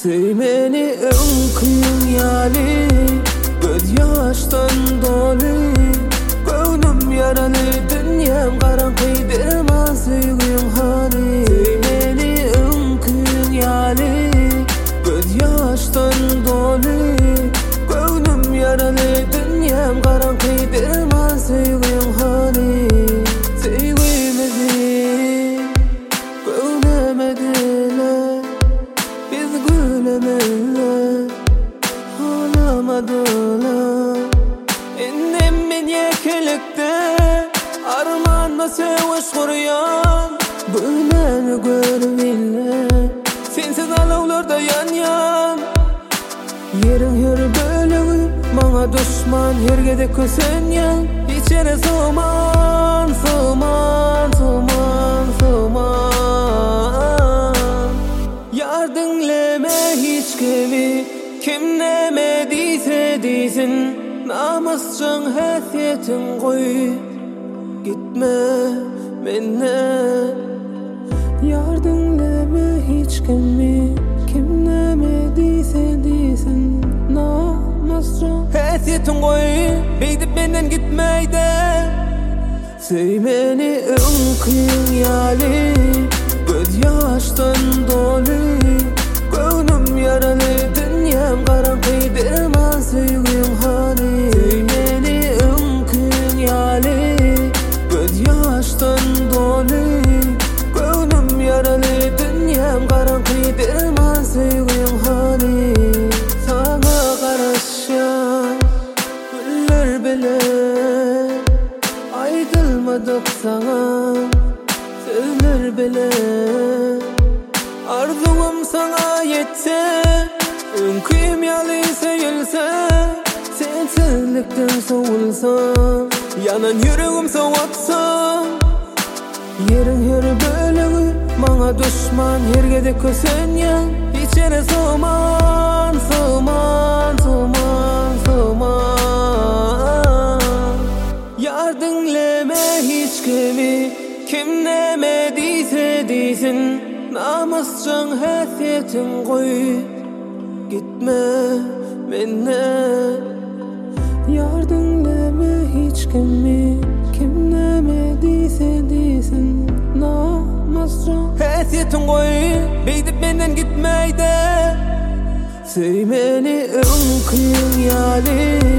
Sevmeni önkün yali, göz yaştan dolu. Gönlüm yaralı, dünyam karanlıkdır ama sevgim hani. Sevmeni önkün yali, göz yaştan dolu. Gönlüm yaralı, dünyam karanlıkdır ama sevgim hani. Sevgimizi göremediler, biz gülemeler, ağlamadılar. İndim ben yekelikte, armanla seviş kuruyan. Bülmeni görmeyler, sensiz alavlarda yan yan. Yerin her bölüğü, bana düşman hergede kösen yan. İçeri soğuman, soğuman, soğuman, soğuman. Yar dinleme hiç kimi, kim neme deyse deysin. Namuscan hasiyetin koy, gitme menden. Yar dinleme hiç kimi, kim neme deyse deysin. Namuscan hasiyetin koy, beydip benden gitmeyde. Sevmeni önkün yali, göz yaştan dolu. Gönlüm yaralı, dünyam karanlıkdır ama sevgim hani. Sevmeni önkün yali, göz yaştan dolu. Gönlüm yaralı, dünyam karanlıkdır ama sevgim hani. Sana karışan güller bile aydılmadık sana, sözler bile. Arzum sana yetse, önküyüm yalı seyilse. Sensizlikten soğulsam, yanan yüreğim soğutsam. Yerin her bölüğü, bana düşman hergede kösen yan. İçeri soğuman, soğuman, soğuman, soğuman. Yar dinleme hiç kimi, kim neme deyse deysin. Namuscan hasiyetin koy, gitme menden. Yar dinleme hiç kimi, kim neme deyse deysin. Namuscan hasiyetin koy, beydip benden gitmeyde. Sevmeni önkün yali,